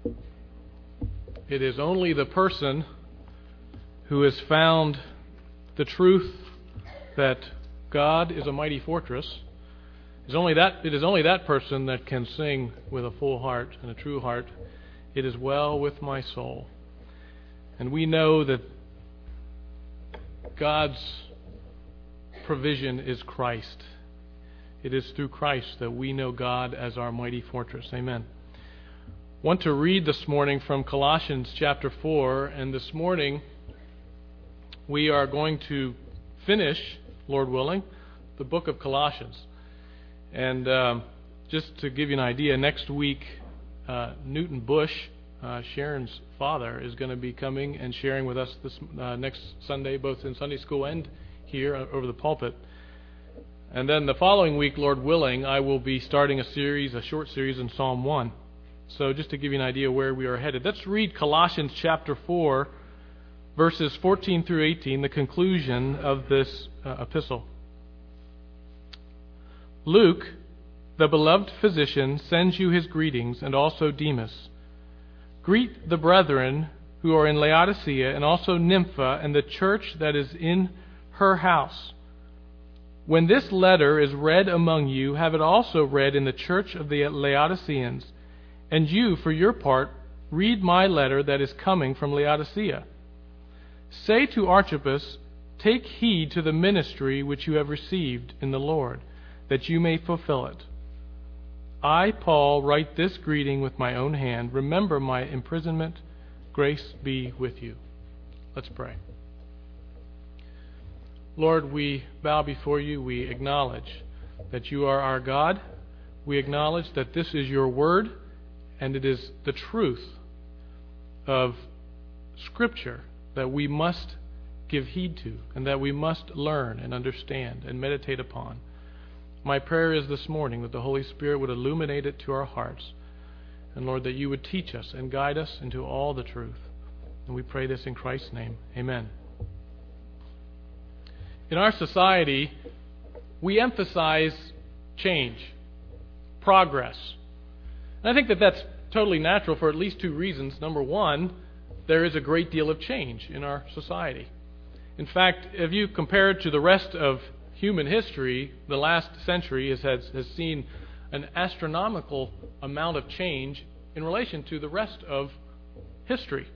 It is only the person who has found the truth that God is a mighty fortress. It is only that person that can sing with a full heart and a true heart, "It is well with my soul." And we know that God's provision is Christ. It is through Christ that we know God as our mighty fortress. Amen. I want to read this morning from Colossians chapter 4, and this morning we are going to finish, Lord willing, the book of Colossians. And just to give you an idea, next week Newton Bush, Sharon's father, is going to be coming and sharing with us this next Sunday, both in Sunday school and here over the pulpit. And then the following week, Lord willing, I will be starting a short series in Psalm 1. So just to give you an idea where we are headed, let's read Colossians chapter 4, verses 14 through 18, the conclusion of this epistle. Luke, the beloved physician, sends you his greetings, and also Demas. Greet the brethren who are in Laodicea, and also Nympha, and the church that is in her house. When this letter is read among you, have it also read in the church of the Laodiceans. And you, for your part, read my letter that is coming from Laodicea. Say to Archippus, take heed to the ministry which you have received in the Lord, that you may fulfill it. I, Paul, write this greeting with my own hand. Remember my imprisonment. Grace be with you. Let's pray. Lord, we bow before you. We acknowledge that you are our God. We acknowledge that this is your word, and it is the truth of Scripture that we must give heed to, and that we must learn and understand and meditate upon. My prayer is this morning that the Holy Spirit would illuminate it to our hearts, and Lord, that you would teach us and guide us into all the truth. And we pray this in Christ's name. Amen. In our society, we emphasize change, progress. And I think that that's totally natural for at least two reasons. Number one, there is a great deal of change in our society. In fact, if you compare it to the rest of human history, the last century has seen an astronomical amount of change in relation to the rest of history.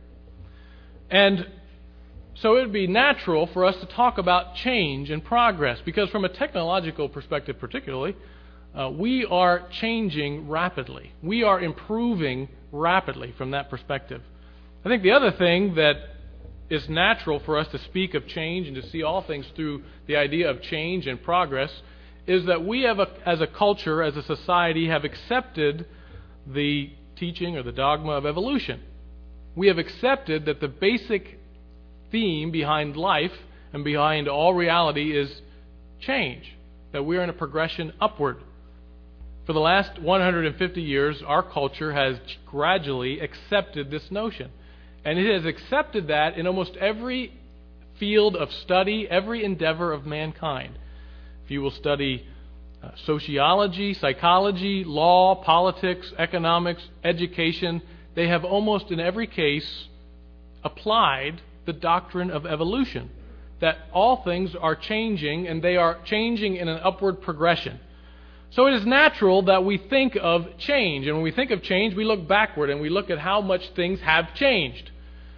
And so it would be natural for us to talk about change and progress, because from a technological perspective particularly, we are changing rapidly. We are improving rapidly from that perspective. I think the other thing that is natural for us to speak of change and to see all things through the idea of change and progress is that we have, as a culture, as a society, have accepted the teaching or the dogma of evolution. We have accepted that the basic theme behind life and behind all reality is change, that we're in a progression upward. For the last 150 years, our culture has gradually accepted this notion. And it has accepted that in almost every field of study, every endeavor of mankind. If you will study sociology, psychology, law, politics, economics, education, they have almost in every case applied the doctrine of evolution, that all things are changing, and they are changing in an upward progression. So it is natural that we think of change, and when we think of change, we look backward and we look at how much things have changed.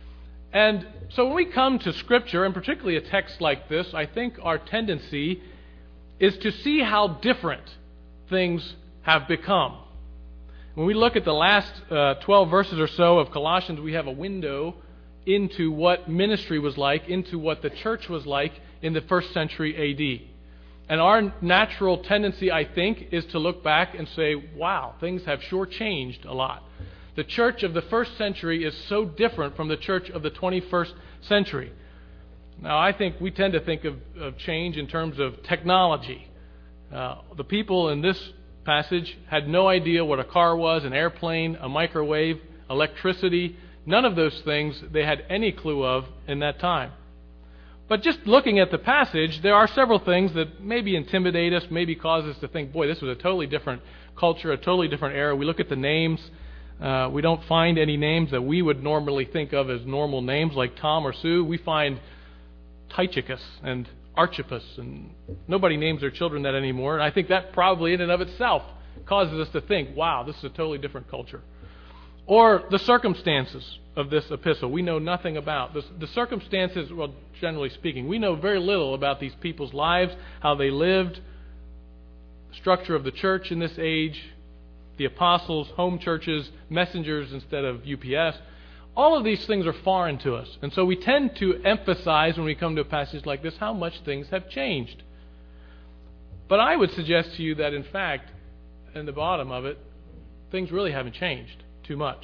And so when we come to Scripture, and particularly a text like this, I think our tendency is to see how different things have become. When we look at the last 12 verses or so of Colossians, we have a window into what ministry was like, into what the church was like in the first century A.D. And our natural tendency, I think, is to look back and say, wow, things have sure changed a lot. The church of the first century is so different from the church of the 21st century. Now, I think we tend to think of change in terms of technology. The people in this passage had no idea what a car was, an airplane, a microwave, electricity. None of those things they had any clue of in that time. But just looking at the passage, there are several things that maybe intimidate us, maybe cause us to think, boy, this was a totally different culture, a totally different era. We look at the names. We don't find any names that we would normally think of as normal names like Tom or Sue. We find Tychicus and Archippus, and nobody names their children that anymore. And I think that probably in and of itself causes us to think, wow, this is a totally different culture. Or the circumstances of this epistle we know nothing about. The circumstances, well, generally speaking, we know very little about these people's lives, how they lived, structure of the church in this age, the apostles, home churches, messengers instead of UPS. All of these things are foreign to us. And so we tend to emphasize when we come to a passage like this how much things have changed. But I would suggest to you that in fact, in the bottom of it, things really haven't changed too much.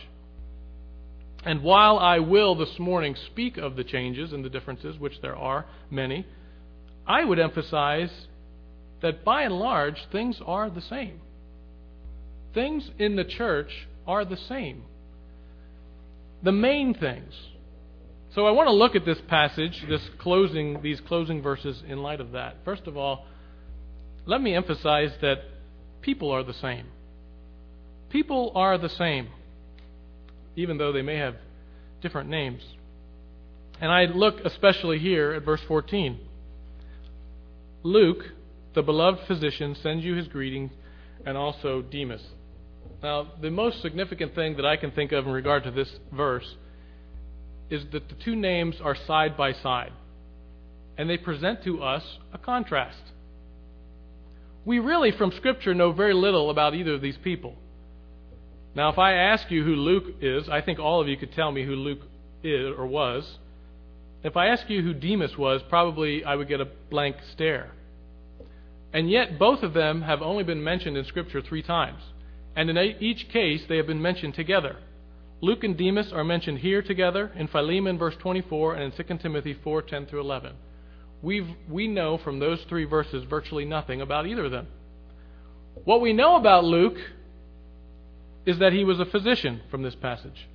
And while I will this morning speak of the changes and the differences, which there are many, I would emphasize that by and large, things are the same. Things in the church are the same. The main things. So I want to look at this passage, these closing verses in light of that. First of all, let me emphasize that people are the same. People are the same, even though they may have different names. And I look especially here at verse 14. Luke, the beloved physician, sends you his greeting, and also Demas. Now, the most significant thing that I can think of in regard to this verse is that the two names are side by side, and they present to us a contrast. We really, from Scripture, know very little about either of these people. Now, if I ask you who Luke is, I think all of you could tell me who Luke is or was. If I ask you who Demas was, probably I would get a blank stare. And yet, both of them have only been mentioned in Scripture 3 times. And in each case, they have been mentioned together. Luke and Demas are mentioned here together in Philemon, verse 24, and in 2 Timothy 4, 10 through 11. We know from those 3 verses virtually nothing about either of them. What we know about Luke is that he was a physician from this passage.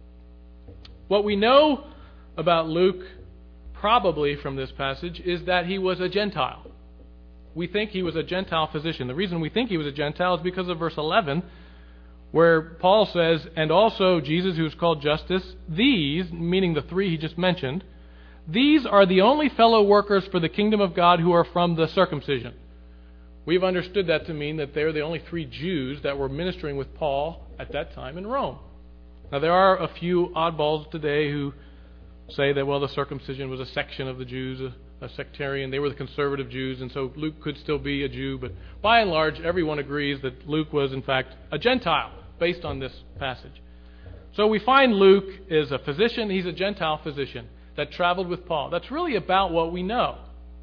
What we know about Luke, probably from this passage, is that he was a Gentile. We think he was a Gentile physician. The reason we think he was a Gentile is because of verse 11, where Paul says, and also Jesus, who is called Justus, these, meaning the 3 he just mentioned, these are the only fellow workers for the kingdom of God who are from the circumcision. We've understood that to mean that they're the only 3 Jews that were ministering with Paul at that time in Rome. Now, there are a few oddballs today who say that, well, the circumcision was a section of the Jews, a sectarian. They were the conservative Jews, and so Luke could still be a Jew. But by and large, everyone agrees that Luke was, in fact, a Gentile based on this passage. So we find Luke is a physician. He's a Gentile physician that traveled with Paul. That's really about what we know.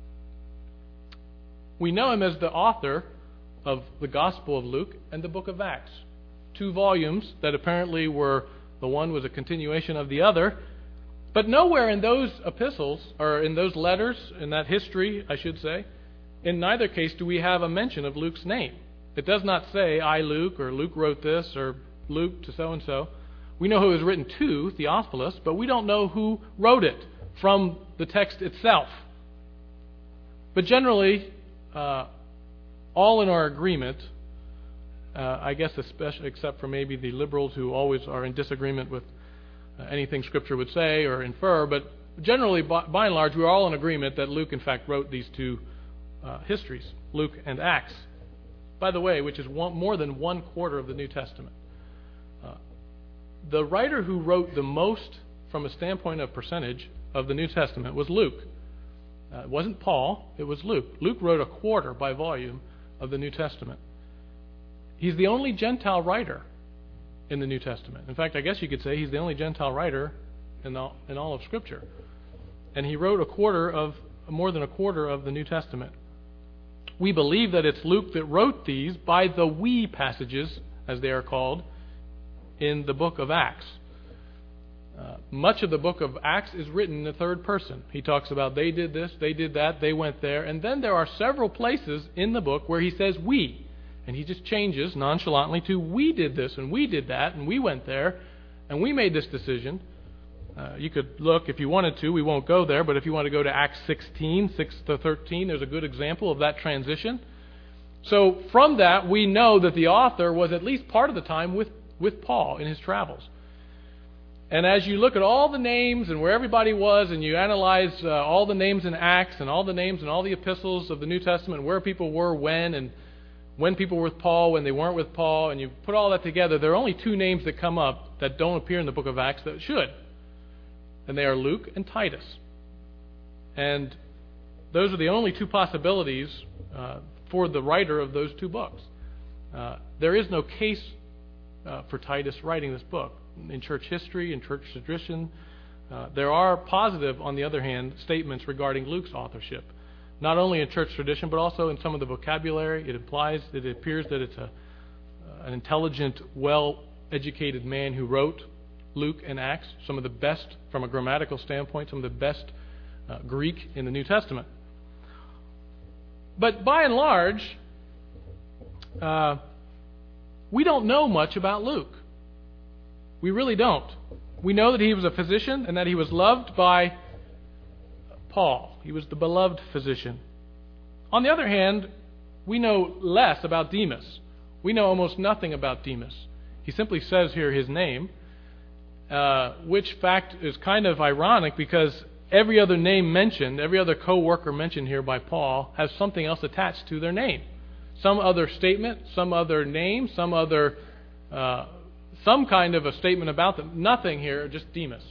We know him as the author of the Gospel of Luke and the book of Acts. 2 volumes that apparently were, the one was a continuation of the other. But nowhere in those epistles, or in those letters, in that history, I should say, in neither case do we have a mention of Luke's name. It does not say, I, Luke, or Luke wrote this, or Luke to so-and-so. We know who it was written to, Theophilus, but we don't know who wrote it from the text itself. But generally, all in our agreement, I guess especially except for maybe the liberals who always are in disagreement with anything Scripture would say or infer, but generally, by and large, we're all in agreement that Luke, in fact, wrote these 2 histories, Luke and Acts. By the way, which is more than 1/4 of the New Testament. The writer who wrote the most, from a standpoint of percentage, of the New Testament was Luke. It wasn't Paul, it was Luke. Luke wrote 1/4 by volume of the New Testament. He's the only Gentile writer in the New Testament. In fact, I guess you could say he's the only Gentile writer in all of Scripture. And he wrote more than a quarter of the New Testament. We believe that it's Luke that wrote these by the we passages, as they are called, in the book of Acts. Much of the book of Acts is written in the third person. He talks about they did this, they did that, they went there. And then there are several places in the book where he says we. And he just changes nonchalantly to we did this and we did that and we went there and we made this decision. You could look if you wanted to. We won't go there. But if you want to go to Acts 16, 6 to 13, there's a good example of that transition. So from that, we know that the author was at least part of the time with with Paul in his travels. And as you look at all the names and where everybody was, and you analyze all the names in Acts and all the names in all the epistles of the New Testament, where people were when, and when people were with Paul, when they weren't with Paul, and you put all that together, there are only two names that come up that don't appear in the book of Acts that should. And they are Luke and Titus. And those are the only two possibilities for the writer of those two books. There is no case for Titus writing this book. In church history, in church tradition, there are positive, on the other hand, statements regarding Luke's authorship. Not only in church tradition, but also in some of the vocabulary. It appears that it's an intelligent, well-educated man who wrote Luke and Acts, some of the best, from a grammatical standpoint, some of the best Greek in the New Testament. But by and large, we don't know much about Luke. We really don't. We know that he was a physician and that he was loved by Paul. He was the beloved physician. On the other hand, we know less about Demas. We know almost nothing about Demas. He simply says here his name, which fact is kind of ironic because every other name mentioned, every other co-worker mentioned here by Paul has something else attached to their name. Some other statement, some other name, some kind of a statement about them. Nothing here, just Demas.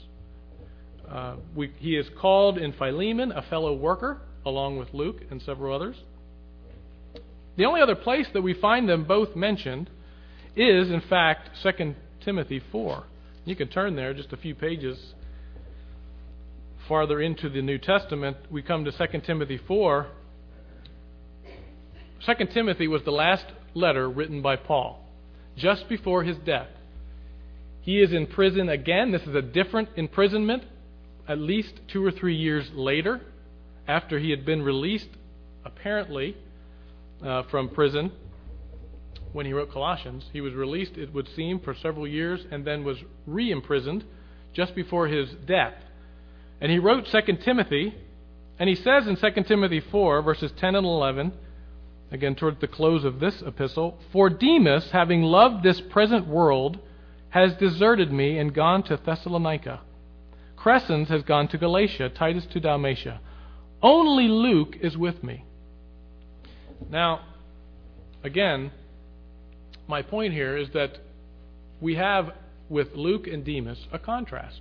He is called in Philemon a fellow worker, along with Luke and several others. The only other place that we find them both mentioned is, in fact, 2 Timothy 4. You can turn there just a few pages farther into the New Testament. We come to 2 Timothy 4. 2 Timothy was the last letter written by Paul, just before his death. He is in prison again. This is a different imprisonment, at least 2 or 3 years later, after he had been released, apparently, from prison. When he wrote Colossians, he was released, it would seem, for several years, and then was re-imprisoned just before his death. And he wrote 2 Timothy, and he says in 2 Timothy 4, verses 10 and 11, again toward the close of this epistle, "For Demas, having loved this present world, has deserted me and gone to Thessalonica. Crescens has gone to Galatia, Titus to Dalmatia. Only Luke is with me." Now, again, my point here is that we have with Luke and Demas a contrast.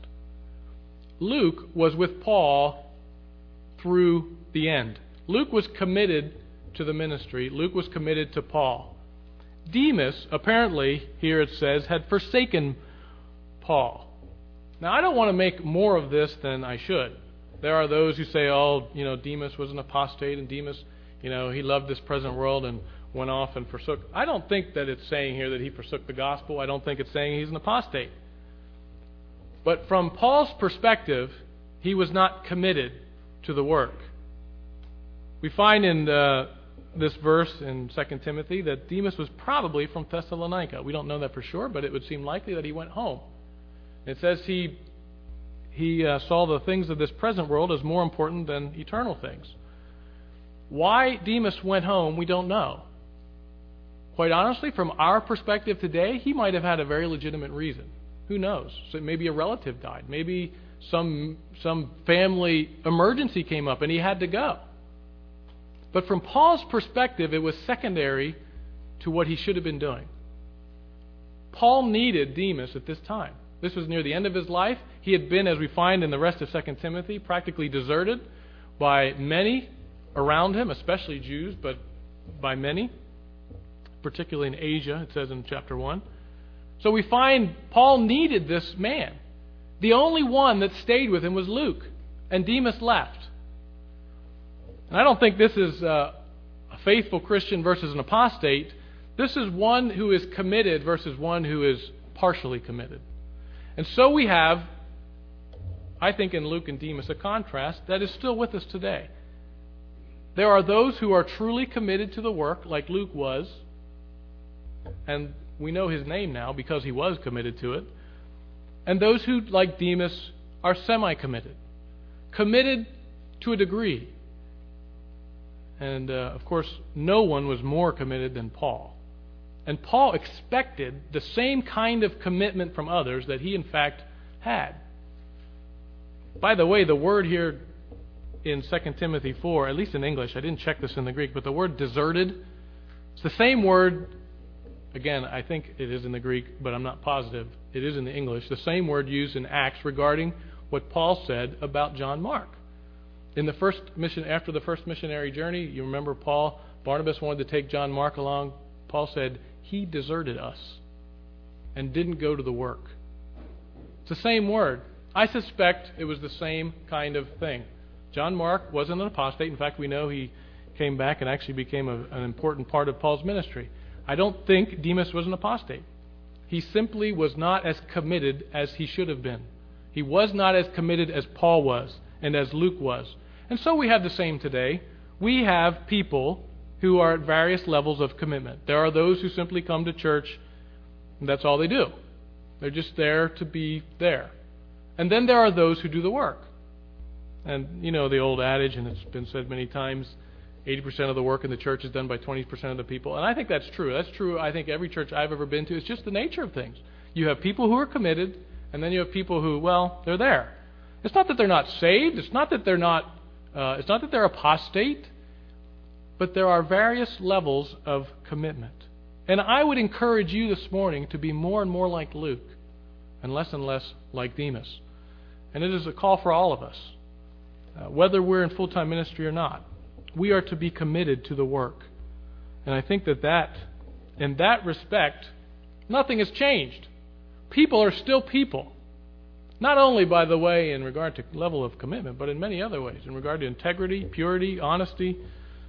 Luke was with Paul through the end. Luke was committed to the ministry. Luke was committed to Paul. Demas, apparently, here it says, had forsaken Paul. Now, I don't want to make more of this than I should. There are those who say, Demas was an apostate, and Demas, he loved this present world and went off and forsook. I don't think that it's saying here that he forsook the gospel. I don't think it's saying he's an apostate. But from Paul's perspective, he was not committed to the work. We find in this verse in 2 Timothy that Demas was probably from Thessalonica. We don't know that for sure, but it would seem likely that he went home. It says he saw the things of this present world as more important than eternal things. Why Demas went home, we don't know. Quite honestly, from our perspective today, he might have had a very legitimate reason. Who knows? So maybe a relative died. Maybe some family emergency came up and he had to go. But from Paul's perspective, it was secondary to what he should have been doing. Paul needed Demas at this time. This was near the end of his life. He had been, as we find in the rest of 2 Timothy, practically deserted by many around him, especially Jews, but by many, particularly in Asia, it says in chapter 1. So we find Paul needed this man. The only one that stayed with him was Luke, and Demas left. And I don't think this is a faithful Christian versus an apostate. This is one who is committed versus one who is partially committed. And so we have, I think in Luke and Demas, a contrast that is still with us today. There are those who are truly committed to the work, like Luke was, and we know his name now because he was committed to it. And those who, like Demas, are semi-committed. Committed to a degree. And, of course, no one was more committed than Paul. And Paul expected the same kind of commitment from others that he in fact had. By the way, the word here in 2 Timothy 4, at least in English, I didn't check this in the Greek, but the word deserted, it's the same word, again, I think it is in the Greek, but I'm not positive. It is in the English, the same word used in Acts regarding what Paul said about John Mark. In the first mission, after the first missionary journey, you remember Barnabas wanted to take John Mark along. Paul said, he deserted us and didn't go to the work. It's the same word. I suspect it was the same kind of thing. John Mark wasn't an apostate. In fact, we know he came back and actually became an important part of Paul's ministry. I don't think Demas was an apostate. He simply was not as committed as he should have been. He was not as committed as Paul was and as Luke was. And so we have the same today. We have people who are at various levels of commitment. There are those who simply come to church and that's all they do. They're just there to be there. And then there are those who do the work. And you know the old adage, and it's been said many times, 80% of the work in the church is done by 20% of the people. And I think that's true. That's true, I think, every church I've ever been to. It's just the nature of things. You have people who are committed, and then you have people who, well, they're there. It's not that they're not saved. It's not that they're apostate. But there are various levels of commitment. And I would encourage you this morning to be more and more like Luke and less like Demas. And it is a call for all of us, whether we're in full-time ministry or not. We are to be committed to the work. And I think that in that respect, nothing has changed. People are still people. Not only, by the way, in regard to level of commitment, but in many other ways. In regard to integrity, purity, honesty,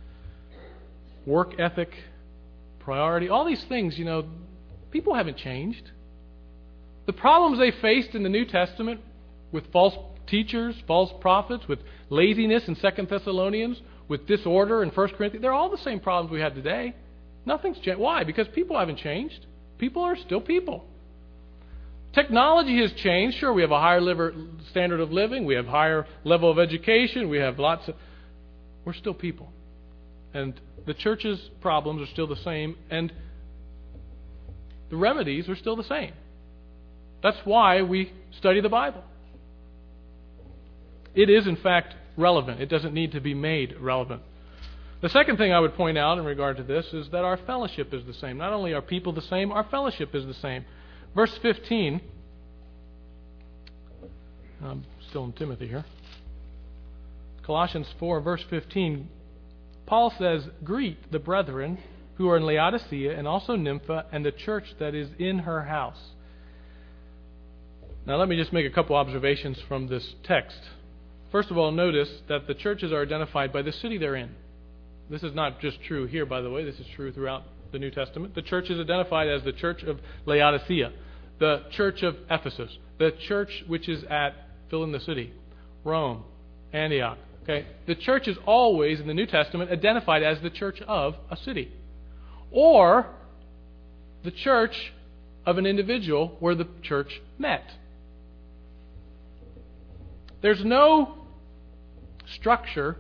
work ethic, priority. All these things, people haven't changed. The problems they faced in the New Testament with false teachers, false prophets, with laziness in 2 Thessalonians, with disorder in 1 Corinthians, they're all the same problems we have today. Nothing's changed. Why? Because people haven't changed. People are still people. Technology has changed. Sure, we have a higher standard of living. We have higher level of education. We have we're still people. And the church's problems are still the same. And the remedies are still the same. That's why we study the Bible. It is, in fact, relevant. It doesn't need to be made relevant. The second thing I would point out in regard to this is that our fellowship is the same. Not only are people the same, our fellowship is the same. Verse 15, I'm still in Timothy here. Colossians 4, verse 15, Paul says, "Greet the brethren who are in Laodicea and also Nympha and the church that is in her house." Now let me just make a couple observations from this text. First of all, notice that the churches are identified by the city they're in. This is not just true here, by the way. This is true throughout the New Testament. The church is identified as the church of Laodicea, the church of Ephesus, the church which is at, fill in the city, Rome, Antioch. Okay? The church is always, in the New Testament, identified as the church of a city. Or the church of an individual where the church met. There's no structure,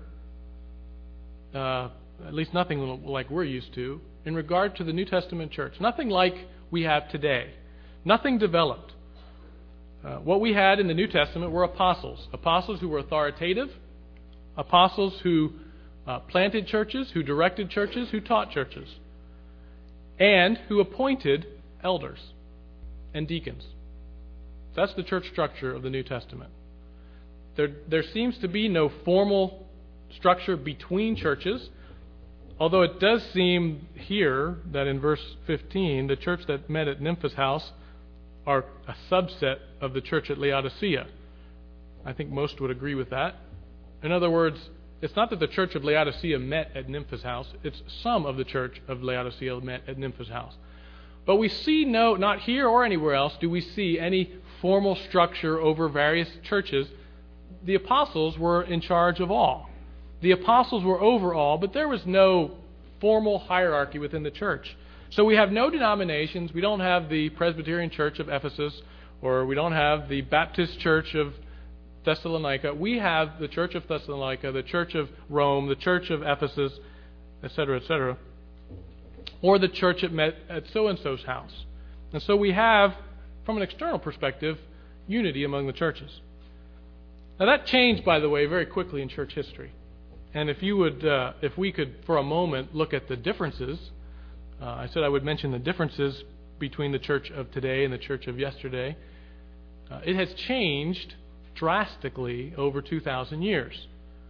at least nothing like we're used to, in regard to the New Testament church. Nothing like we have today. Nothing developed. What we had in the New Testament were apostles. Apostles who were authoritative. Apostles who planted churches, who directed churches, who taught churches. And who appointed elders and deacons. That's the church structure of the New Testament. There seems to be no formal structure between churches, although it does seem here that in verse 15, the church that met at Nympha's house are a subset of the church at Laodicea. I think most would agree with that. In other words, it's not that the church of Laodicea met at Nympha's house, it's some of the church of Laodicea met at Nympha's house. But we see not here or anywhere else do we see any formal structure over various churches. The apostles were in charge of all. The apostles were over all, but there was no formal hierarchy within the church. So we have no denominations. We don't have the Presbyterian Church of Ephesus, or we don't have the Baptist Church of Thessalonica. We have the Church of Thessalonica, the Church of Rome, the Church of Ephesus, etc., etc. or the church that met at so-and-so's house. And so we have, from an external perspective, unity among the churches. Now that changed, by the way, very quickly in church history. And if we could, for a moment, look at the differences, I said I would mention the differences between the church of today and the church of yesterday. It has changed drastically over 2,000 years.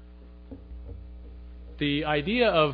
The idea of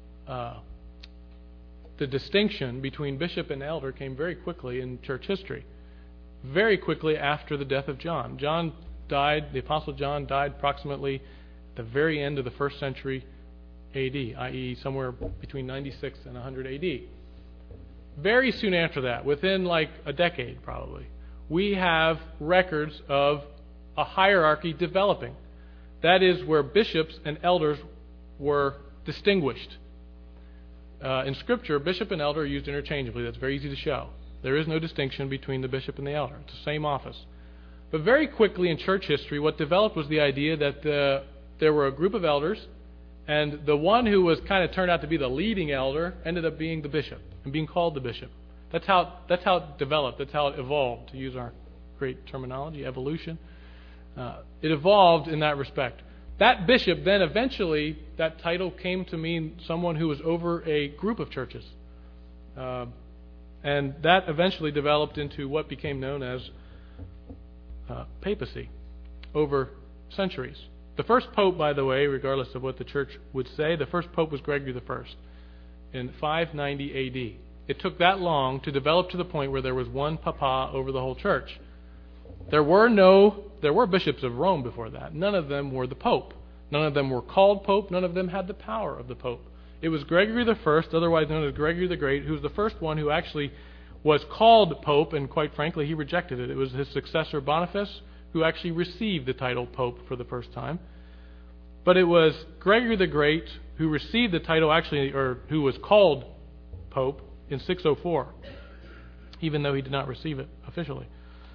the distinction between bishop and elder came very quickly in church history, very quickly after the death of John. The Apostle John died approximately at the very end of the first century A.D., i.e. somewhere between 96 and 100 A.D. Very soon after that, within like a decade probably, we have records of a hierarchy developing. That is where bishops and elders were distinguished. In Scripture, bishop and elder are used interchangeably. That's very easy to show. There is no distinction between the bishop and the elder. It's the same office. But very quickly in church history, what developed was the idea that there were a group of elders, and the one who was kind of turned out to be the leading elder ended up being the bishop and being called the bishop. That's how it developed. That's how it evolved, to use our great terminology, evolution. It evolved in that respect. That bishop then eventually, that title came to mean someone who was over a group of churches. And that eventually developed into what became known as papacy over centuries. The first pope, by the way, regardless of what the church would say, the first pope was Gregory I in 590 A.D. It took that long to develop to the point where there was one papa over the whole church. There were bishops of Rome before that. None of them were the pope. None of them were called pope. None of them had the power of the pope. It was Gregory I, otherwise known as Gregory the Great, who was the first one who actually was called pope, and quite frankly, he rejected it. It was his successor, Boniface, who actually received the title pope for the first time. But it was Gregory the Great who received the title or who was called pope in 604, even though he did not receive it officially.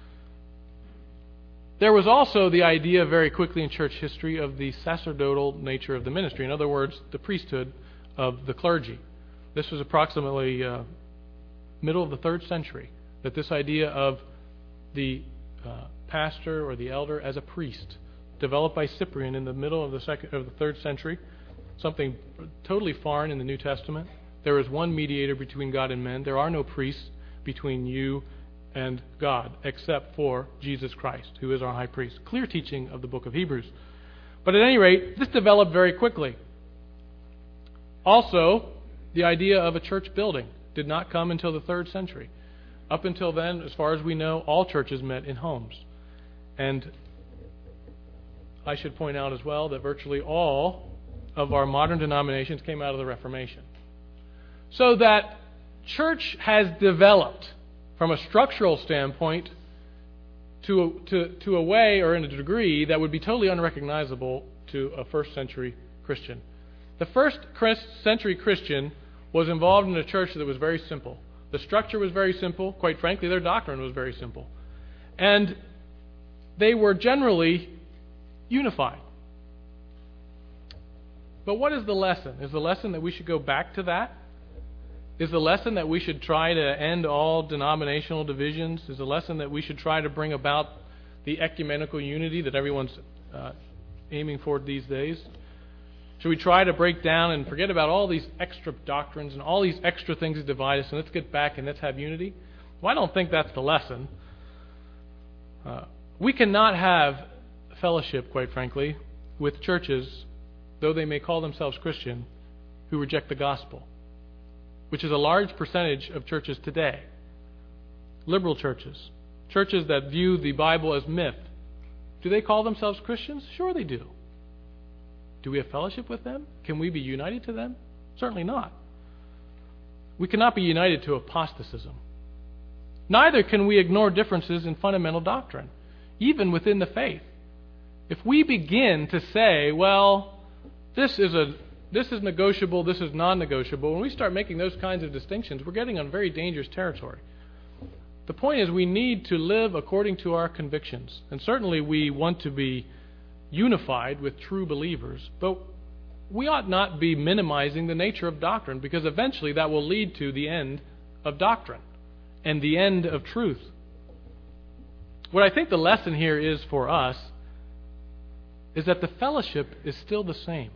There was also the idea very quickly in church history of the sacerdotal nature of the ministry. In other words, the priesthood of the clergy. This was approximately middle of the 3rd century, that this idea of the pastor or the elder as a priest developed by Cyprian in the middle of the 3rd century, something totally foreign in the New Testament. There is one mediator between God and men. There are no priests between you and God, except for Jesus Christ, who is our high priest. Clear teaching of the book of Hebrews. But at any rate, this developed very quickly. Also, the idea of a church building did not come until the 3rd century. Up until then, as far as we know, all churches met in homes. And I should point out as well that virtually all of our modern denominations came out of the Reformation. So that church has developed from a structural standpoint to a way or in a degree that would be totally unrecognizable to a first century Christian. The first century Christian was involved in a church that was very simple. The structure was very simple. Quite frankly, their doctrine was very simple. And they were generally unified. But what is the lesson? Is the lesson that we should go back to that? Is the lesson that we should try to end all denominational divisions? Is the lesson that we should try to bring about the ecumenical unity that everyone's aiming for these days? Should we try to break down and forget about all these extra doctrines and all these extra things that divide us, and let's get back and let's have unity? Well, I don't think that's the lesson. We cannot have fellowship, quite frankly, with churches, though they may call themselves Christian, who reject the gospel, which is a large percentage of churches today. Liberal churches, churches that view the Bible as myth. Do they call themselves Christians? Sure they do. Do we have fellowship with them? Can we be united to them? Certainly not. We cannot be united to apostatism. Neither can we ignore differences in fundamental doctrine, even within the faith. If we begin to say, well, this is negotiable, this is non-negotiable, when we start making those kinds of distinctions, we're getting on very dangerous territory. The point is we need to live according to our convictions. And certainly we want to be unified with true believers, but we ought not be minimizing the nature of doctrine, because eventually that will lead to the end of doctrine and the end of truth. What I think the lesson here is for us is that the fellowship is still the same.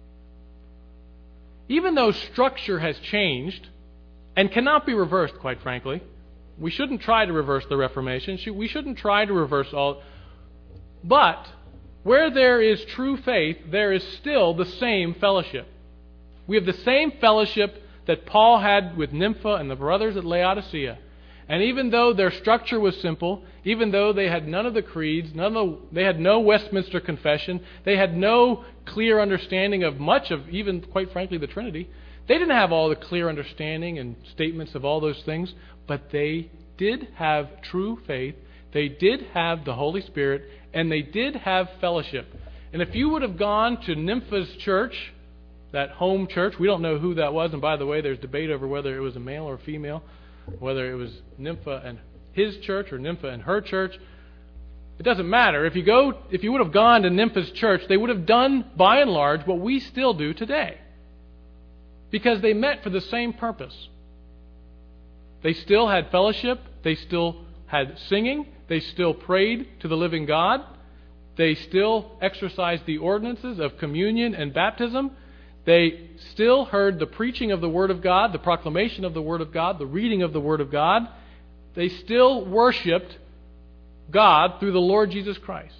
Even though structure has changed and cannot be reversed, quite frankly, we shouldn't try to reverse the Reformation. We shouldn't try to reverse all. But where there is true faith, there is still the same fellowship. We have the same fellowship that Paul had with Nympha and the brothers at Laodicea. And even though their structure was simple, even though they had none of the creeds, they had no Westminster Confession, they had no clear understanding of much of, even quite frankly, the Trinity, they didn't have all the clear understanding and statements of all those things, but they did have true faith, they did have the Holy Spirit, and they did have fellowship. And if you would have gone to Nympha's church, that home church, we don't know who that was, and by the way, there's debate over whether it was a male or a female, whether it was Nympha and his church or Nympha and her church. It doesn't matter. If you would have gone to Nympha's church, they would have done, by and large, what we still do today. Because they met for the same purpose. They still had fellowship. They still had singing. They still prayed to the living God. They still exercised the ordinances of communion and baptism. They still heard the preaching of the Word of God, the proclamation of the Word of God, the reading of the Word of God. They still worshiped God through the Lord Jesus Christ.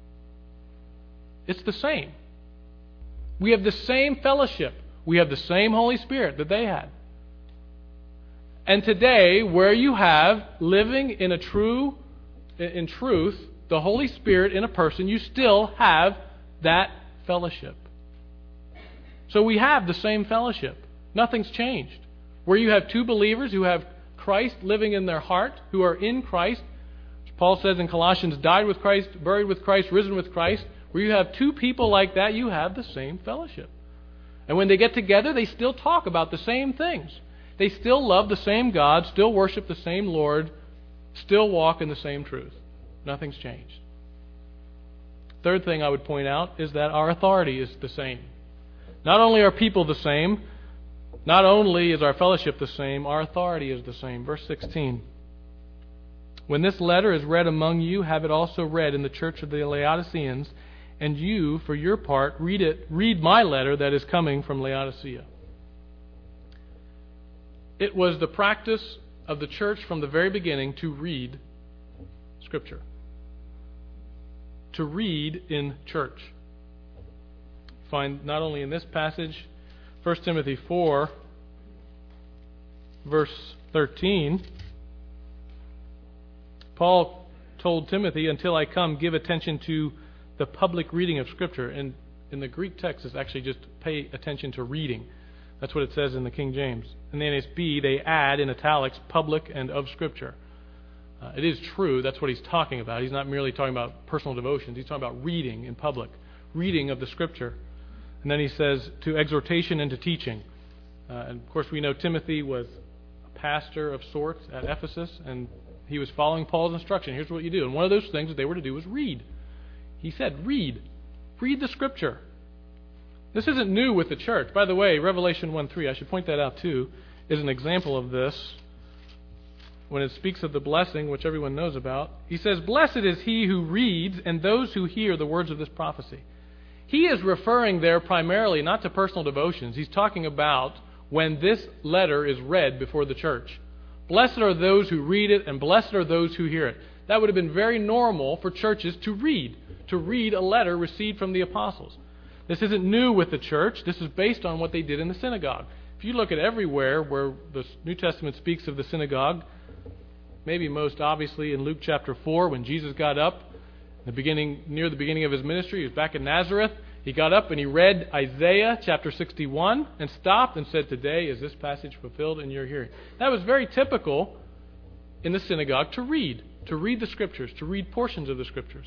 It's the same. We have the same fellowship. We have the same Holy Spirit that they had. And today, where you have living in truth, the Holy Spirit in a person, you still have that fellowship. So we have the same fellowship. Nothing's changed. Where you have two believers who have Christ living in their heart, who are in Christ, Paul says in Colossians, died with Christ, buried with Christ, risen with Christ. Where you have two people like that, you have the same fellowship. And when they get together, they still talk about the same things. They still love the same God, still worship the same Lord, still walk in the same truth. Nothing's changed. Third thing I would point out is that our authority is the same. Not only are people the same, not only is our fellowship the same, our authority is the same. Verse 16. When this letter is read among you, have it also read in the church of the Laodiceans, and you, for your part, read my letter that is coming from Laodicea. It was the practice of the church from the very beginning to read Scripture. To read in church. Find not only in this passage, 1 Timothy 4, verse 13, Paul told Timothy, until I come, give attention to the public reading of Scripture. And in the Greek text, it's actually just pay attention to reading. That's what it says in the King James. In the NASB, they add in italics, public and of Scripture. It is true, that's what he's talking about. He's not merely talking about personal devotions. He's talking about reading in public, reading of the Scripture. And then he says, to exhortation and to teaching. And of course, we know Timothy was a pastor of sorts at Ephesus, and he was following Paul's instruction. Here's what you do. And one of those things that they were to do was read. He said, read. Read the Scripture. This isn't new with the church. By the way, Revelation 1:3, I should point that out too, is an example of this. When it speaks of the blessing, which everyone knows about, he says, blessed is he who reads and those who hear the words of this prophecy. He is referring there primarily not to personal devotions. He's talking about when this letter is read before the church. Blessed are those who read it, and blessed are those who hear it. That would have been very normal for churches to read a letter received from the apostles. This isn't new with the church. This is based on what they did in the synagogue. If you look at everywhere where the New Testament speaks of the synagogue, maybe most obviously in Luke chapter 4, when Jesus got up, near the beginning of his ministry, he was back in Nazareth. He got up and he read Isaiah chapter 61 and stopped and said, today is this passage fulfilled in your hearing. That was very typical in the synagogue to read the Scriptures, to read portions of the Scriptures.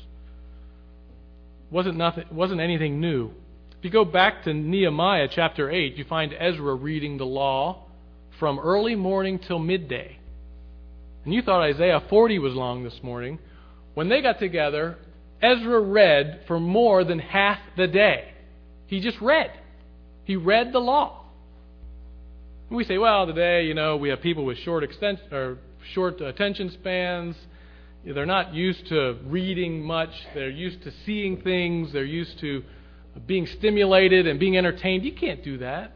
Wasn't anything new. If you go back to Nehemiah chapter 8, you find Ezra reading the law from early morning till midday. And you thought Isaiah 40 was long this morning. When they got together, Ezra read for more than half the day. He just read. He read the law. And we say, well, today, we have people with short attention spans. They're not used to reading much. They're used to seeing things. They're used to being stimulated and being entertained. You can't do that.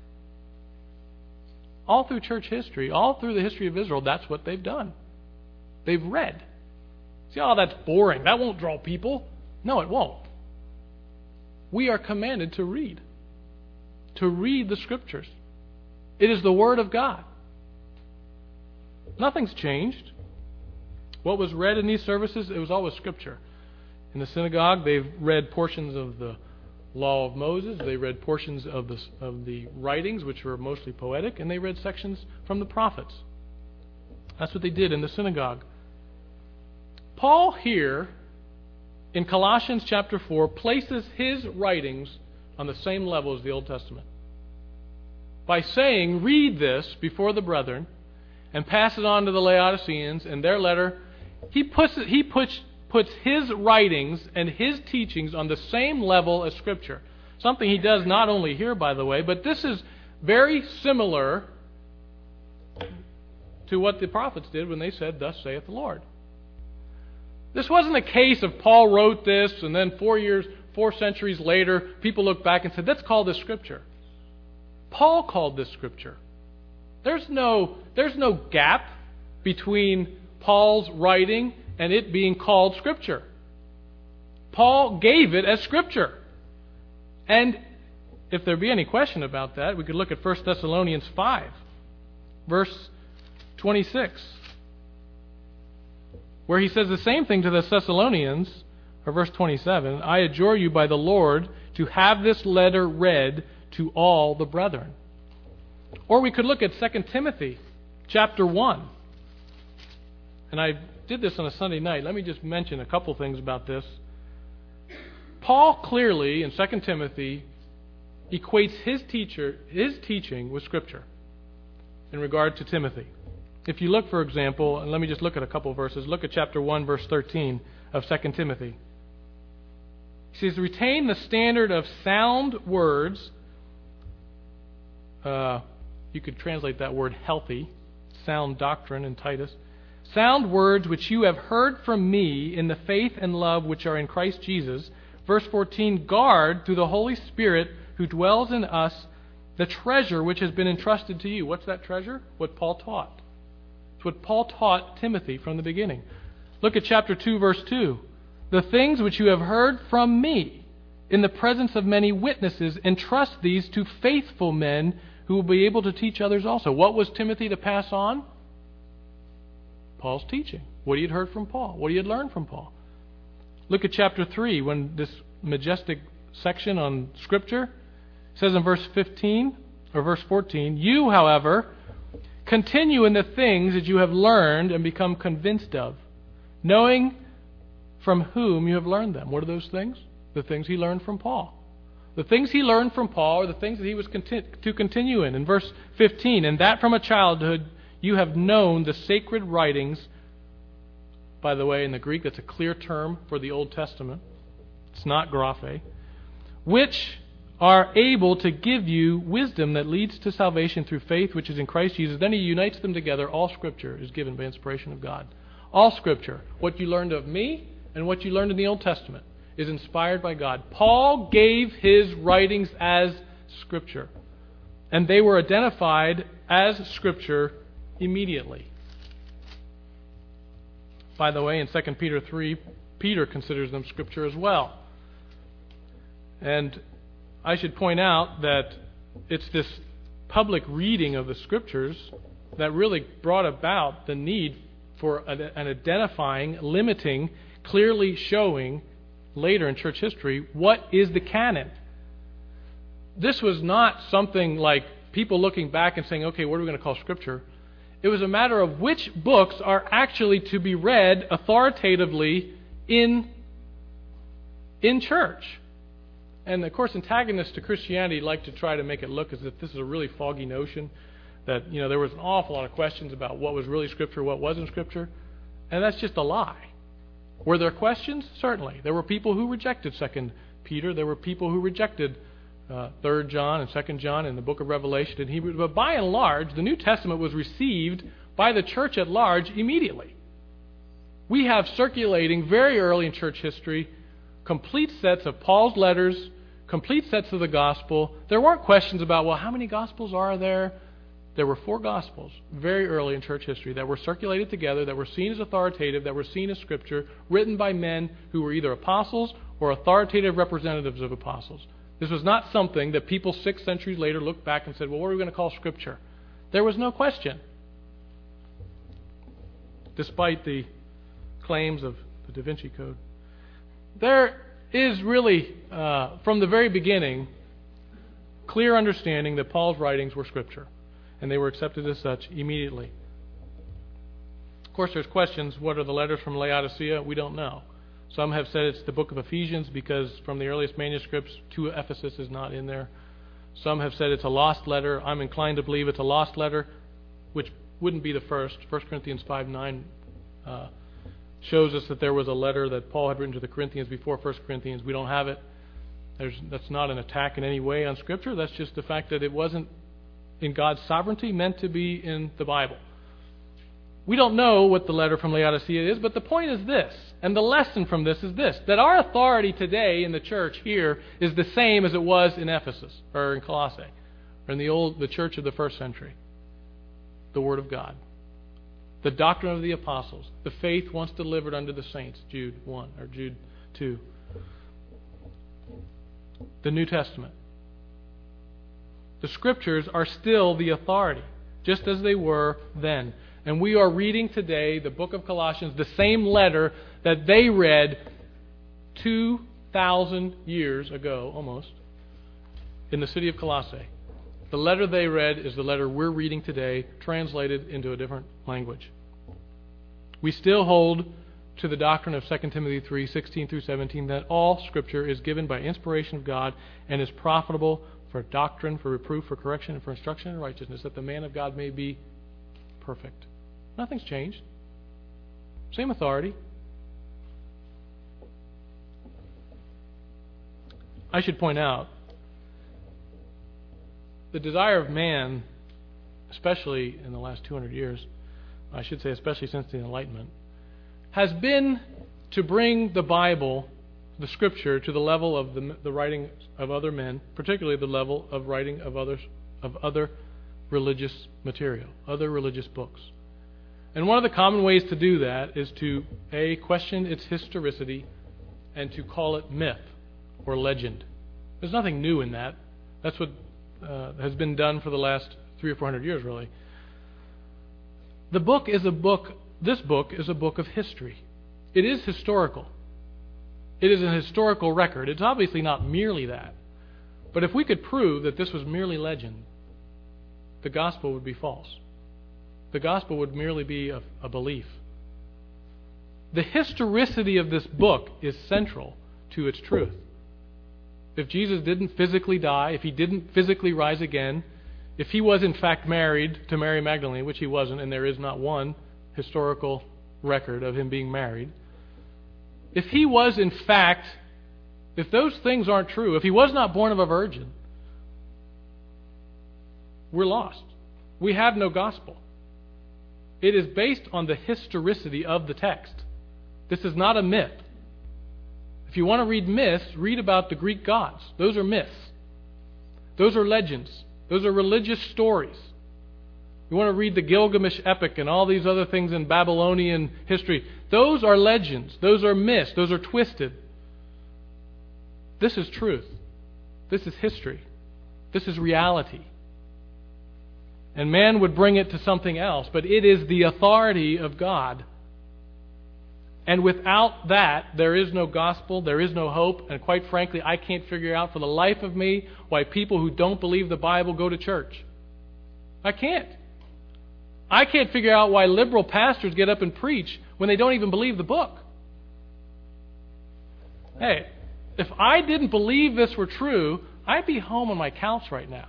All through church history, all through the history of Israel, that's what they've done. They've read. See, that's boring. That won't draw people. No, it won't. We are commanded to read the Scriptures. It is the Word of God. Nothing's changed. What was read in these services, it was always Scripture. In the synagogue, they've read portions of the Law of Moses. They read portions of the writings, which were mostly poetic, and they read sections from the prophets. That's what they did in the synagogue. Paul here, in Colossians chapter 4, places his writings on the same level as the Old Testament. By saying, read this before the brethren, and pass it on to the Laodiceans in their letter, he puts his writings and his teachings on the same level as Scripture. Something he does not only here, by the way, but this is very similar to what the prophets did when they said, thus saith the Lord. This wasn't a case of Paul wrote this, and then 4 centuries later, people look back and said, let's call this Scripture. Paul called this Scripture. There's no gap between Paul's writing and it being called Scripture. Paul gave it as Scripture. And if there be any question about that, we could look at 1 Thessalonians 5, verse 26, where he says the same thing to the Thessalonians, or verse 27, I adjure you by the Lord to have this letter read to all the brethren. Or we could look at 2 Timothy chapter 1. And I did this on a Sunday night. Let me just mention a couple things about this. Paul clearly, in 2 Timothy, equates his teaching with Scripture in regard to Timothy. If you look, for example, and let me just look at a couple verses. Look at chapter 1, verse 13 of 2 Timothy. He says, retain the standard of sound words. You could translate that word healthy, sound doctrine in Titus. Sound words which you have heard from me in the faith and love which are in Christ Jesus. Verse 14, guard through the Holy Spirit who dwells in us the treasure which has been entrusted to you. What's that treasure? What Paul taught. It's what Paul taught Timothy from the beginning. Look at chapter 2, verse 2. The things which you have heard from me in the presence of many witnesses, entrust these to faithful men who will be able to teach others also. What was Timothy to pass on? Paul's teaching. What he had heard from Paul. What he had learned from Paul. Look at chapter 3, when this majestic section on Scripture says in verse 15, or verse 14, you, however, continue in the things that you have learned and become convinced of, knowing from whom you have learned them. What are those things? The things he learned from Paul. The things he learned from Paul are the things that he was to continue in. In verse 15, and that from a childhood you have known the sacred writings. By the way, in the Greek, that's a clear term for the Old Testament. It's not graphe. Which are able to give you wisdom that leads to salvation through faith, which is in Christ Jesus. Then he unites them together. All Scripture is given by inspiration of God. All Scripture, what you learned of me and what you learned in the Old Testament, is inspired by God. Paul gave his writings as Scripture. And they were identified as Scripture immediately. By the way, in 2 Peter 3, Peter considers them Scripture as well. And I should point out that it's this public reading of the Scriptures that really brought about the need for an identifying, limiting, clearly showing later in church history what is the canon. This was not something like people looking back and saying, okay, what are we going to call Scripture? It was a matter of which books are actually to be read authoritatively in church. And of course, antagonists to Christianity like to try to make it look as if this is a really foggy notion, that there was an awful lot of questions about what was really Scripture, what wasn't Scripture. And that's just a lie. Were there questions? Certainly. There were people who rejected 2 Peter. There were people who rejected 3rd John and 2nd John and the book of Revelation in Hebrew. But by and large, the New Testament was received by the church at large immediately. We have circulating very early in church history complete sets of Paul's letters, complete sets of the gospel. There weren't questions about, well, how many gospels are there? There were 4 gospels very early in church history that were circulated together, that were seen as authoritative, that were seen as scripture, written by men who were either apostles or authoritative representatives of apostles. This was not something that people 6 centuries later looked back and said, well, what are we going to call scripture? There was no question. Despite the claims of the Da Vinci Code. There is really, from the very beginning, clear understanding that Paul's writings were scripture, and they were accepted as such immediately. Of course, there's questions. What are the letters from Laodicea? We don't know. Some have said it's the book of Ephesians because from the earliest manuscripts, to Ephesus is not in there. Some have said it's a lost letter. I'm inclined to believe it's a lost letter, which wouldn't be the first. 1 Corinthians 5:9 shows us that there was a letter that Paul had written to the Corinthians before 1 Corinthians. We don't have it. That's not an attack in any way on Scripture. That's just the fact that it wasn't in God's sovereignty meant to be in the Bible. We don't know what the letter from Laodicea is, but the point is this, and the lesson from this is this, that our authority today in the church here is the same as it was in Ephesus, or in Colossae, or in the church of the first century. The Word of God. The doctrine of the apostles. The faith once delivered unto the saints. Jude 1 or Jude 2. The New Testament. The Scriptures are still the authority, just as they were then. And we are reading today the book of Colossians, the same letter that they read 2,000 years ago, almost, in the city of Colossae. The letter they read is the letter we're reading today, translated into a different language. We still hold to the doctrine of 2 Timothy 3:16 through 17, that all Scripture is given by inspiration of God and is profitable for doctrine, for reproof, for correction, and for instruction in righteousness, that the man of God may be perfect. Nothing's changed. Same authority. I should point out, the desire of man, especially in the last 200 years, I should say especially since the Enlightenment, has been to bring the Bible, the Scripture, to the level of the writing of other men, particularly the level of writing of other religious material, other religious books. And one of the common ways to do that is to, A, question its historicity, and to call it myth or legend. There's nothing new in that. That's what has been done for the last 300 or 400 years, really. This book is a book of history. It is historical. It is an historical record. It's obviously not merely that. But if we could prove that this was merely legend, the gospel would be false. The gospel would merely be a belief. The historicity of this book is central to its truth. If Jesus didn't physically die, if he didn't physically rise again, if he was in fact married to Mary Magdalene, which he wasn't, and there is not one historical record of him being married, if he was in fact, if those things aren't true, if he was not born of a virgin, we're lost. We have no gospel. It is based on the historicity of the text. This is not a myth. If you want to read myths, read about the Greek gods. Those are myths. Those are legends. Those are religious stories. You want to read the Gilgamesh epic and all these other things in Babylonian history. Those are legends. Those are myths. Those are twisted. This is truth. This is history. This is reality. And man would bring it to something else, but it is the authority of God. And without that, there is no gospel, there is no hope, and quite frankly, I can't figure out for the life of me why people who don't believe the Bible go to church. I can't. I can't figure out why liberal pastors get up and preach when they don't even believe the book. Hey, if I didn't believe this were true, I'd be home on my couch right now.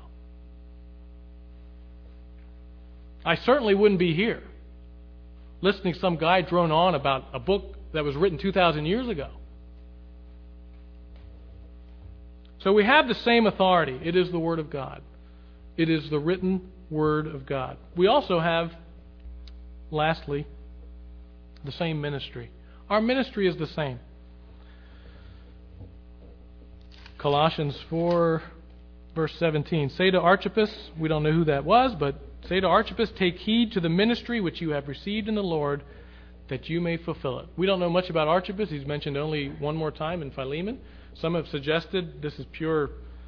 I certainly wouldn't be here listening to some guy drone on about a book that was written 2,000 years ago. So we have the same authority. It is the Word of God. It is the written Word of God. We also have, lastly, the same ministry. Our ministry is the same. Colossians 4, verse 17. Say to Archippus, we don't know who that was, but say to Archippus, take heed to the ministry which you have received in the Lord, that you may fulfill it. We don't know much about Archippus. He's mentioned only one more time in Philemon. Some have suggested, this is pure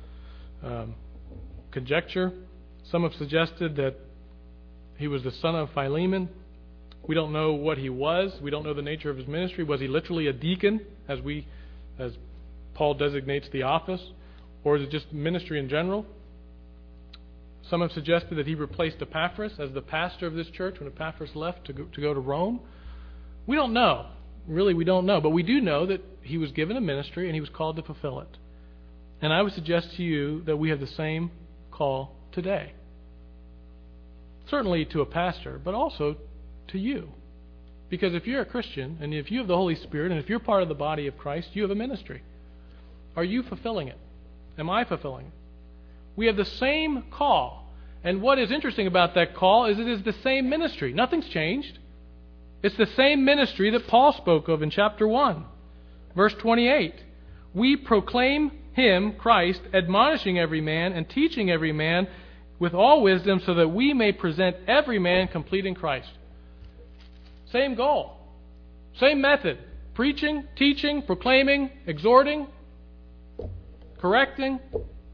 conjecture, some have suggested that he was the son of Philemon. We don't know what he was. We don't know the nature of his ministry. Was he literally a deacon, as Paul designates the office? Or is it just ministry in general? Some have suggested that he replaced Epaphras as the pastor of this church when Epaphras left to go to Rome. We don't know. Really, we don't know. But we do know that he was given a ministry and he was called to fulfill it. And I would suggest to you that we have the same call today. Certainly to a pastor, but also to you. Because if you're a Christian, and if you have the Holy Spirit, and if you're part of the body of Christ, you have a ministry. Are you fulfilling it? Am I fulfilling it? We have the same call. And what is interesting about that call is it is the same ministry. Nothing's changed. It's the same ministry that Paul spoke of in chapter 1, verse 28. We proclaim Him, Christ, admonishing every man and teaching every man with all wisdom, so that we may present every man complete in Christ. Same goal. Same method. Preaching, teaching, proclaiming, exhorting, correcting.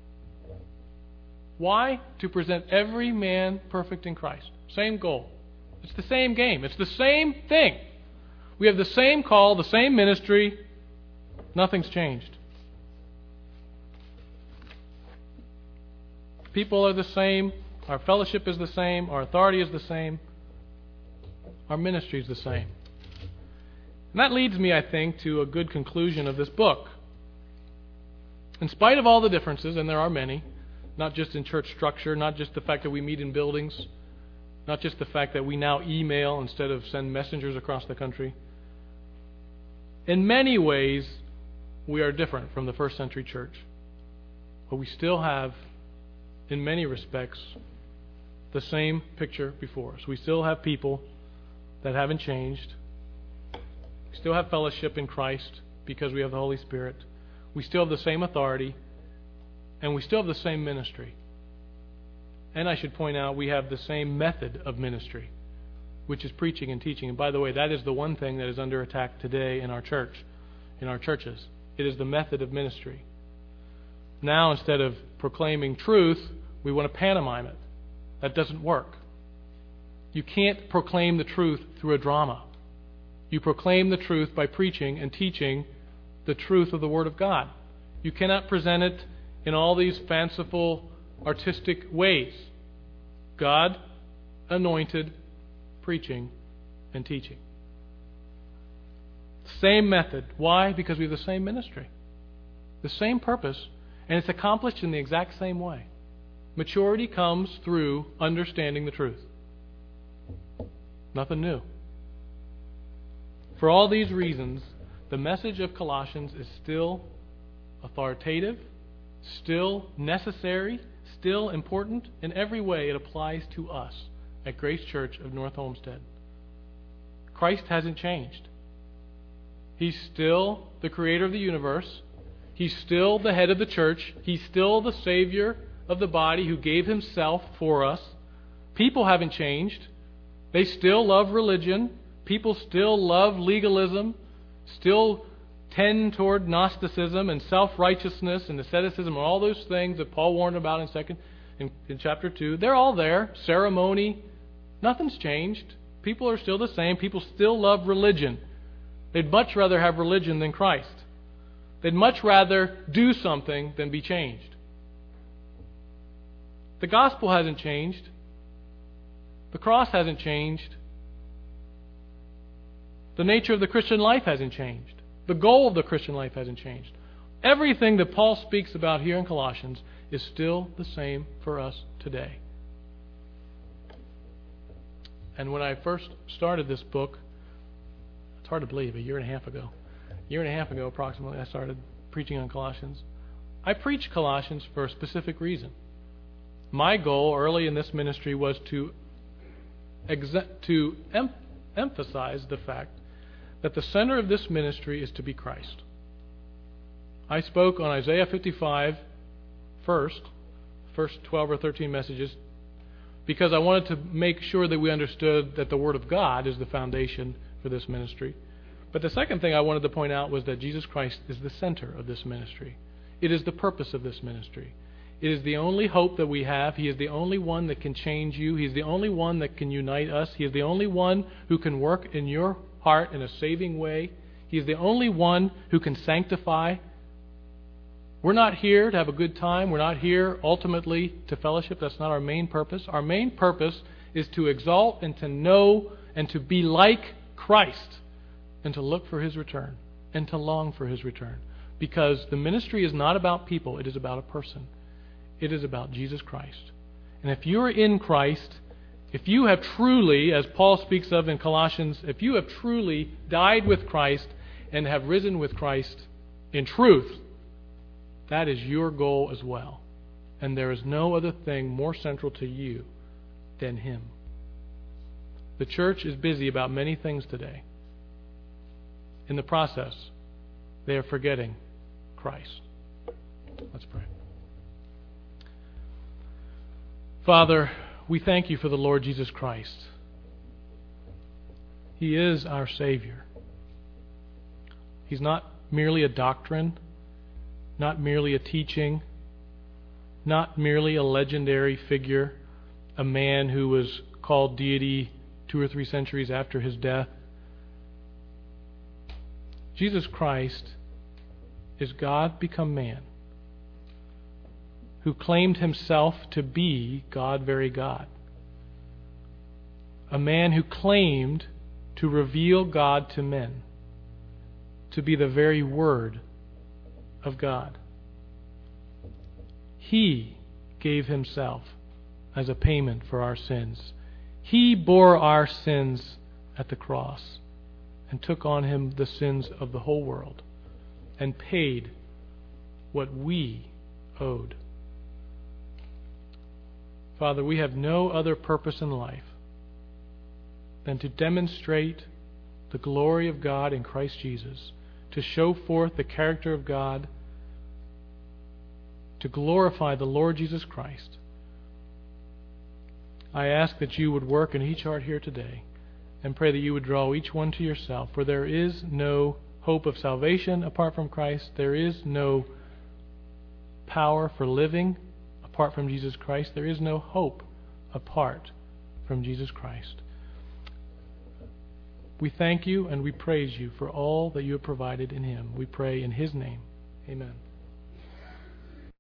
Why? To present every man perfect in Christ. Same goal. It's the same game. It's the same thing. We have the same call, the same ministry. Nothing's changed. People are the same. Our fellowship is the same. Our authority is the same. Our ministry is the same. And that leads me, I think, to a good conclusion of this book. In spite of all the differences, and there are many, not just in church structure, not just the fact that we meet in buildings, not just the fact that we now email instead of send messengers across the country. In many ways, we are different from the first century church. But we still have, in many respects, the same picture before us. We still have people that haven't changed. We still have fellowship in Christ because we have the Holy Spirit. We still have the same authority. And we still have the same ministry. And I should point out, we have the same method of ministry, which is preaching and teaching. And by the way, that is the one thing that is under attack today in our church, in our churches. It is the method of ministry. Now, instead of proclaiming truth, we want to pantomime it. That doesn't work. You can't proclaim the truth through a drama. You proclaim the truth by preaching and teaching the truth of the Word of God. You cannot present it in all these fanciful, artistic ways. God anointed preaching and teaching. Same method. Why? Because we have the same ministry. The same purpose, and it's accomplished in the exact same way. Maturity comes through understanding the truth. Nothing new. For all these reasons, the message of Colossians is still authoritative, still necessary, still important. In every way, it applies to us at Grace Church of North Olmsted. Christ hasn't changed. He's still the creator of the universe. He's still the head of the church. He's still the Savior of the body who gave Himself for us. People haven't changed. They still love religion. People still love legalism, still tend toward Gnosticism and self-righteousness and asceticism and all those things that Paul warned about in chapter 2. They're all there. Ceremony. Nothing's changed. People are still the same. People still love religion. They'd much rather have religion than Christ. They'd much rather do something than be changed. The gospel hasn't changed. The cross hasn't changed. The nature of the Christian life hasn't changed. The goal of the Christian life hasn't changed. Everything that Paul speaks about here in Colossians is still the same for us today. And when I first started this book, it's hard to believe, a year and a half ago approximately, I started preaching on Colossians. I preach Colossians for a specific reason. My goal early in this ministry was to emphasize the fact that the center of this ministry is to be Christ. I spoke on Isaiah 55 first 12 or 13 messages, because I wanted to make sure that we understood that the Word of God is the foundation for this ministry. But the second thing I wanted to point out was that Jesus Christ is the center of this ministry. It is the purpose of this ministry. It is the only hope that we have. He is the only one that can change you. He is the only one that can unite us. He is the only one who can work in your heart in a saving way. He is the only one who can sanctify. We're not here to have a good time. We're not here ultimately to fellowship. That's not our main purpose. Our main purpose is to exalt and to know and to be like Christ and to look for His return and to long for His return. Because the ministry is not about people. It is about a person. It is about Jesus Christ. And if you are in Christ, if you have truly, as Paul speaks of in Colossians, if you have truly died with Christ and have risen with Christ in truth, that is your goal as well. And there is no other thing more central to you than Him. The church is busy about many things today. In the process, they are forgetting Christ. Let's pray. Father, we thank You for the Lord Jesus Christ. He is our Savior. He's not merely a doctrine, not merely a teaching, not merely a legendary figure, a man who was called deity 2 or 3 centuries after His death. Jesus Christ is God become man, who claimed Himself to be God, very God. A man who claimed to reveal God to men, to be the very Word of God. He gave Himself as a payment for our sins. He bore our sins at the cross and took on Him the sins of the whole world and paid what we owed. Father, we have no other purpose in life than to demonstrate the glory of God in Christ Jesus, to show forth the character of God, to glorify the Lord Jesus Christ. I ask that You would work in each heart here today, and pray that You would draw each one to Yourself, for there is no hope of salvation apart from Christ. There is no power for living apart from Jesus Christ. There is no hope apart from Jesus Christ. We thank You and we praise You for all that You have provided in Him. We pray in His name. Amen.